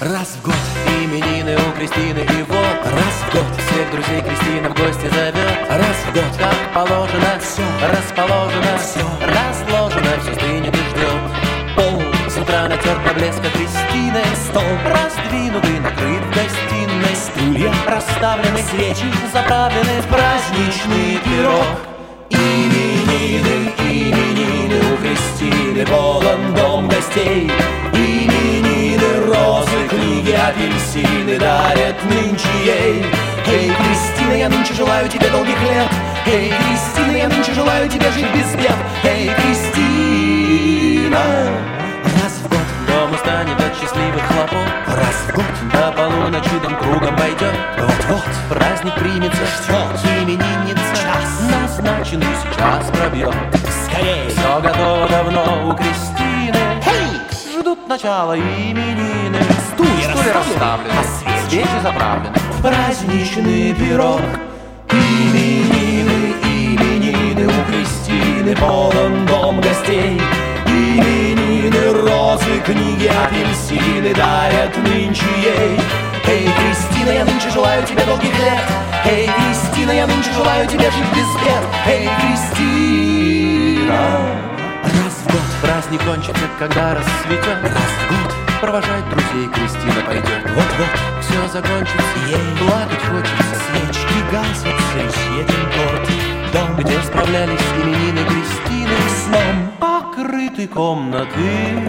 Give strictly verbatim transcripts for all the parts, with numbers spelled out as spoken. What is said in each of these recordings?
Раз в год именины у Кристины, и вот раз в год всех друзей Кристина в гости зовет. Раз в год, как положено, все расположено, все разложено, все стынет и ждет. Пол с утра натер до блеска Кристины, стол раздвинут и накрыт в гостиной, стулья расставлены, свечи заправлены в праздничный пирог. Именины, именины у Кристины, полон дом гостей. Именины, розы, книги, апельсины дарят нынче ей. Эй, Кристина, я нынче желаю тебе долгих лет. Эй, Кристина, я нынче желаю тебе жить без бед. Эй, Кристина. Раз в год дом устанет от счастливых хлопот. Раз в год до полуночи дом кругом пойдет. Вот-вот праздник примется, ждет именинница. Час назначенный сейчас пробьет. Скорей! Все готово давно у Кристины. Hey! Ждут начала именины. Стулья, Стулья расставлены, а свечи, свечи заправлены в праздничный пирог. Именины, именины у Кристины, полон дом гостей. Именины, розы, книги, апельсины дарят нынче ей. Эй, Кристина, я нынче желаю тебе долгих лет. Эй, Кристина, я нынче желаю тебе жить без бед. Эй, Кристина. Раз в год праздник кончится, когда рассветет. Раз в год провожать друзей Кристина пойдет. Вот-вот все закончится, ей плакать хочется. Свечки гасятся, исчезнет торт. Дом, где справлялись именины Кристины, сном покрыты комнаты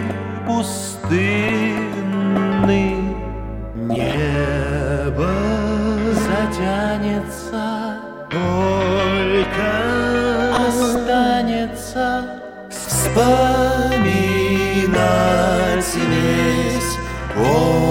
пустынны. Небо затянется, только останется вспоминать весь.